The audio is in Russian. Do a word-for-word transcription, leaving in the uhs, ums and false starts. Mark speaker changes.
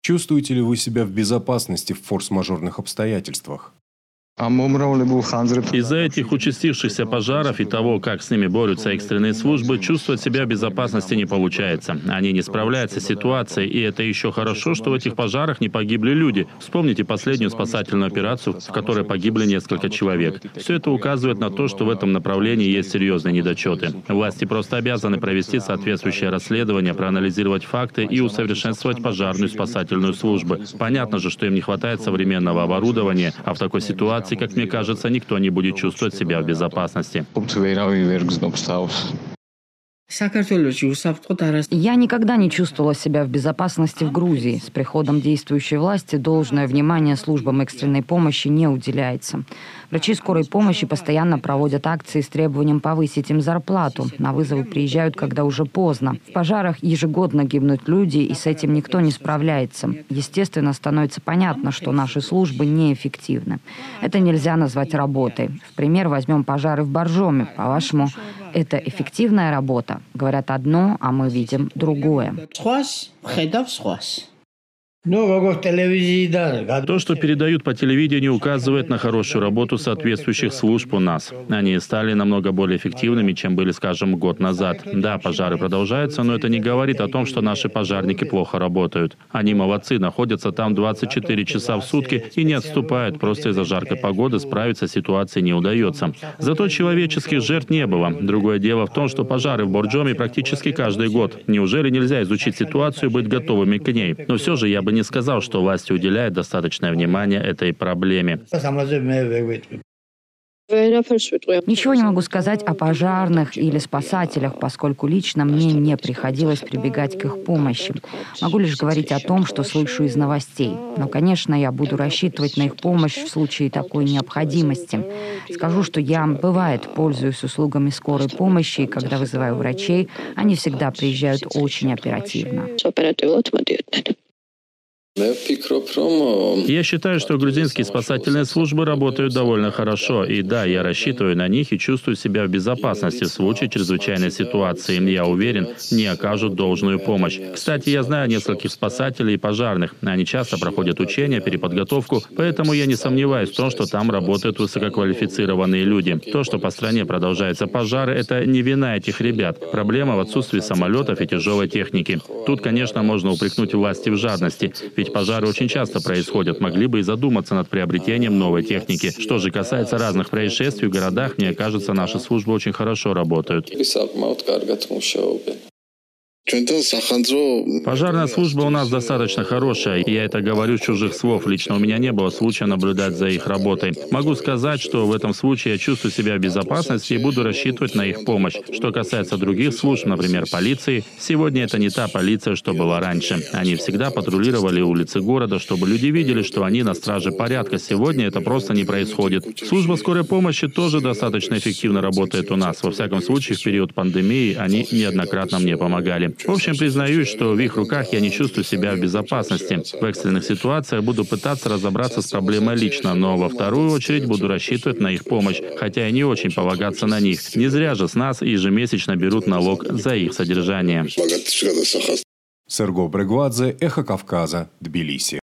Speaker 1: Чувствуете ли вы себя в безопасности в форс-мажорных обстоятельствах?
Speaker 2: Из-за этих участившихся пожаров и того, как с ними борются экстренные службы, чувствовать себя в безопасности не получается. Они не справляются с ситуацией, и это еще хорошо, что в этих пожарах не погибли люди. Вспомните последнюю спасательную операцию, в которой погибли несколько человек. Все это указывает на то, что в этом направлении есть серьезные недочеты. Власти просто обязаны провести соответствующее расследование, проанализировать факты и усовершенствовать пожарную и спасательную службы. Понятно же, что им не хватает современного оборудования, а в такой ситуации, как мне кажется, никто не будет чувствовать себя в безопасности.
Speaker 3: Я никогда не чувствовала себя в безопасности в Грузии. С приходом действующей власти должное внимание службам экстренной помощи не уделяется. Врачи скорой помощи постоянно проводят акции с требованием повысить им зарплату. На вызовы приезжают, когда уже поздно. В пожарах ежегодно гибнут люди, и с этим никто не справляется. Естественно, становится понятно, что наши службы неэффективны. Это нельзя назвать работой. В пример возьмем пожары в Боржоме. По-вашему, это эффективная работа? Говорят одно, а мы видим другое.
Speaker 2: То, что передают по телевидению, указывает на хорошую работу соответствующих служб у нас. Они стали намного более эффективными, чем были, скажем, год назад. Да, пожары продолжаются, но это не говорит о том, что наши пожарники плохо работают. Они молодцы, находятся там двадцать четыре часа в сутки и не отступают. Просто из-за жаркой погоды справиться с ситуацией не удается. Зато человеческих жертв не было. Другое дело в том, что пожары в Боржоме практически каждый год. Неужели нельзя изучить ситуацию и быть готовыми к ней? Но все же я бы не сказал, что власти уделяют достаточное внимание этой проблеме.
Speaker 3: Ничего не могу сказать о пожарных или спасателях, поскольку лично мне не приходилось прибегать к их помощи. Могу лишь говорить о том, что слышу из новостей. Но, конечно, я буду рассчитывать на их помощь в случае такой необходимости. Скажу, что я, бывает, пользуюсь услугами скорой помощи, и когда вызываю врачей, они всегда приезжают очень оперативно.
Speaker 2: Я считаю, что грузинские спасательные службы работают довольно хорошо. И да, я рассчитываю на них и чувствую себя в безопасности в случае чрезвычайной ситуации. Я уверен, мне окажут должную помощь. Кстати, я знаю нескольких спасателей и пожарных. Они часто проходят учения, переподготовку, поэтому я не сомневаюсь в том, что там работают высококвалифицированные люди. То, что по стране продолжаются пожары, это не вина этих ребят. Проблема в отсутствии самолетов и тяжелой техники. Тут, конечно, можно упрекнуть власти в жадности. Ведь пожары очень часто происходят, могли бы и задуматься над приобретением новой техники. Что же касается разных происшествий в городах, мне кажется, наши службы очень хорошо работают. Пожарная служба у нас достаточно хорошая, и я это говорю с чужих слов. Лично у меня не было случая наблюдать за их работой. Могу сказать, что в этом случае я чувствую себя в безопасности и буду рассчитывать на их помощь. Что касается других служб, например, полиции, сегодня это не та полиция, что была раньше. Они всегда патрулировали улицы города, чтобы люди видели, что они на страже порядка. Сегодня это просто не происходит. Служба скорой помощи тоже достаточно эффективно работает у нас. Во всяком случае, в период пандемии они неоднократно мне помогали. В общем, признаюсь, что в их руках я не чувствую себя в безопасности. В экстренных ситуациях буду пытаться разобраться с проблемой лично, но во вторую очередь буду рассчитывать на их помощь, хотя и не очень полагаться на них. Не зря же с нас ежемесячно берут налог за их содержание.
Speaker 1: Серго Брегвадзе, Эхо Кавказа, Тбилиси.